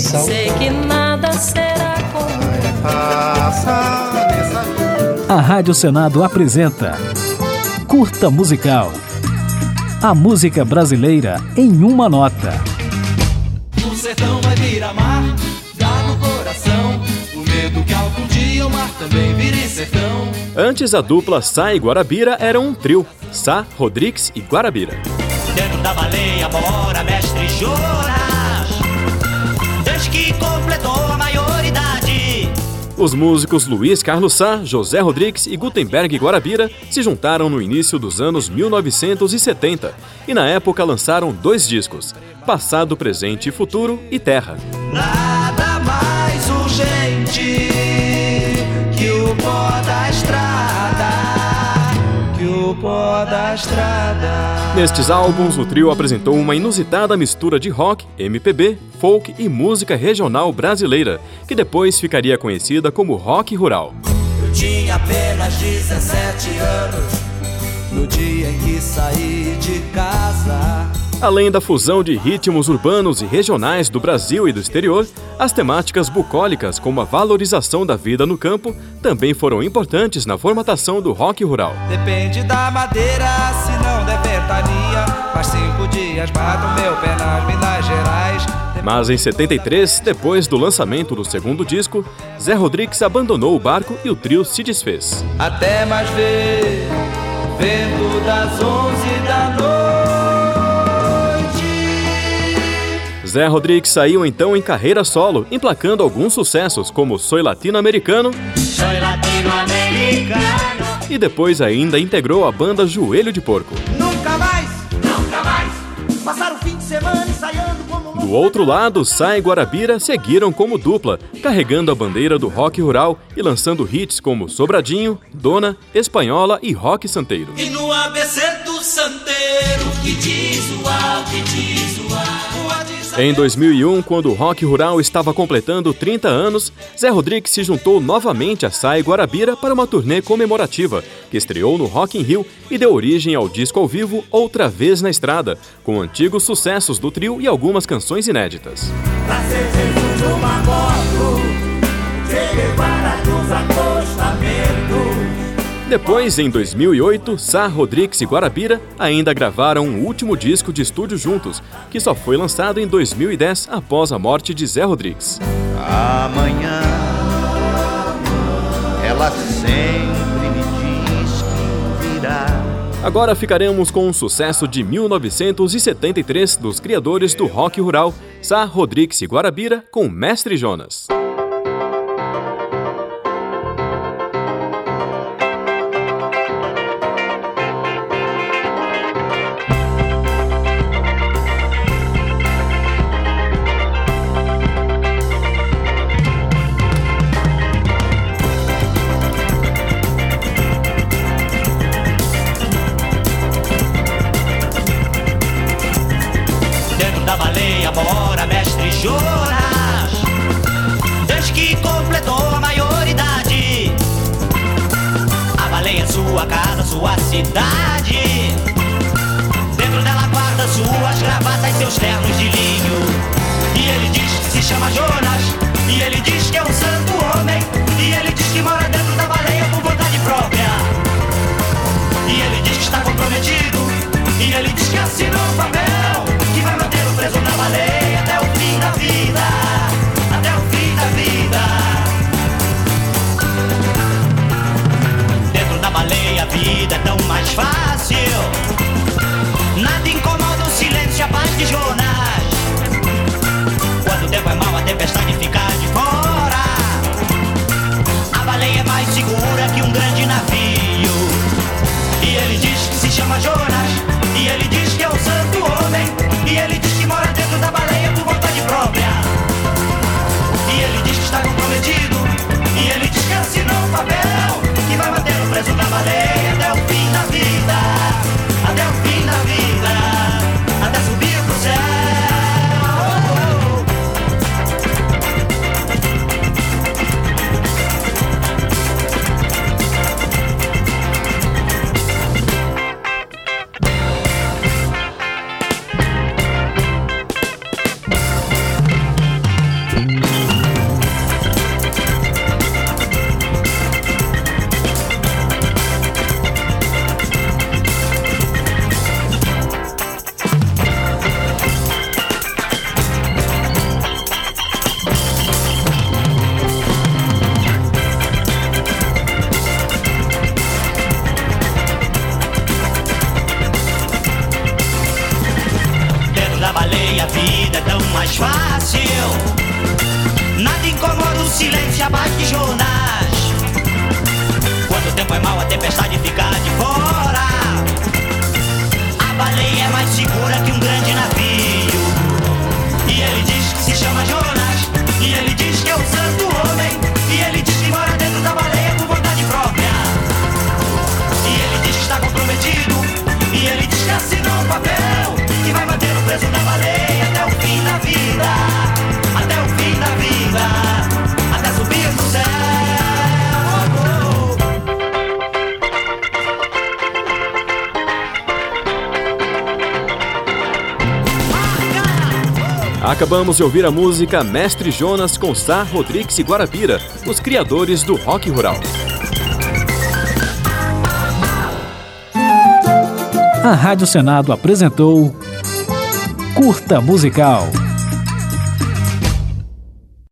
coração. Sei que nada será como A Rádio Senado apresenta Curta Musical. A música brasileira em uma nota. O sertão vai virar mar, dá no coração. O medo que algum dia o mar também vire sertão. Antes a dupla Sá e Guarabira era um trio, Sá, Rodrigues e Guarabira. Dentro da baleia mora mestre Jonas, desde que completou a maioridade. Os músicos Luiz Carlos Sá, José Rodrigues e Gutenberg Guarabira se juntaram no início dos anos 1970 e na época lançaram 2 discos, Passado, Presente e Futuro e Terra. Nada mais urgente que o pó da estrada, que o pó da estrada. Nestes álbuns, o trio apresentou uma inusitada mistura de rock, MPB, folk e música regional brasileira, que depois ficaria conhecida como rock rural. Eu tinha apenas 17 anos no dia em que saí de casa. Além da fusão de ritmos urbanos e regionais do Brasil e do exterior, as temáticas bucólicas, como a valorização da vida no campo, também foram importantes na formatação do rock rural. Depende da madeira, se não der ventania, faz 5 dias bato meu pé nas Minas Gerais. Mas em 73, depois do lançamento do segundo disco, Zé Rodrigues abandonou o barco e o trio se desfez. Até mais ver, vento das 11 da noite. Zé Rodrigues saiu então em carreira solo, emplacando alguns sucessos como Soy Latino-Americano e depois ainda integrou a banda Joelho de Porco. Nunca mais, passar o fim de semana ensaiando como... Do outro lado, Sá e Guarabira seguiram como dupla, carregando a bandeira do rock rural e lançando hits como Sobradinho, Dona, Espanhola e Rock Santeiro. E no ABC do Santeiro, que diz o Em 2001, quando o rock rural estava completando 30 anos, Zé Rodrigues se juntou novamente a Sá e Guarabira para uma turnê comemorativa, que estreou no Rock in Rio e deu origem ao disco ao vivo Outra Vez na Estrada, com antigos sucessos do trio e algumas canções inéditas. Depois, em 2008, Sá, Rodrigues e Guarabira ainda gravaram um último disco de estúdio juntos, que só foi lançado em 2010 após a morte de Zé Rodrigues. Amanhã, ela sempre me diz que virá. Agora ficaremos com um sucesso de 1973 dos criadores do rock rural, Sá, Rodrigues e Guarabira, com Mestre Jonas. Da baleia mora mestre Jonas, desde que completou a maioridade. A baleia é sua casa, sua cidade. Dentro dela guarda suas gravatas e seus ternos de linho. E ele diz que se chama Jonas, e ele diz que é um santo homem, e ele diz que mora dentro da baleia por vontade própria. E ele diz que está comprometido, e ele diz que assinou um papel que vai mantê-lo preso na baleia até o fim da vida, até o fim da vida. Dentro da baleia a vida é tão mais fácil, nada incomoda o silêncio e a paz de Jonas. Quando o tempo é mau, a tempestade fica de fora. A baleia é mais segura que um grande navio. E ele diz que se chama Jonas, e ele diz que é um santo homem, e ele diz que mora dentro da baleia por vontade própria. E ele diz que está comprometido, e ele diz que assinou um papel que vai mantê-lo preso na baleia até o fim da vida, até o fim da vida, até subir pro céu. a vida é tão mais fácil. Nada incomoda o silêncio abaixo de jornais. Quando o tempo é mau, a tempestade fica de fora. A baleia é mais segura que um grande navio. E ele diz que se chama Jonas. E ele diz que é o santo homem. E ele diz que mora dentro da baleia por vontade própria. E ele diz que está comprometido. E ele diz que assinou um papel que vai manter o preso na baleia até o fim da vida. Até o fim da vida. Até subir no céu. Acabamos de ouvir a música Mestre Jonas com Zé Rodrigues e Guarabira, os criadores do rock rural. A Rádio Senado apresentou Curta Musical.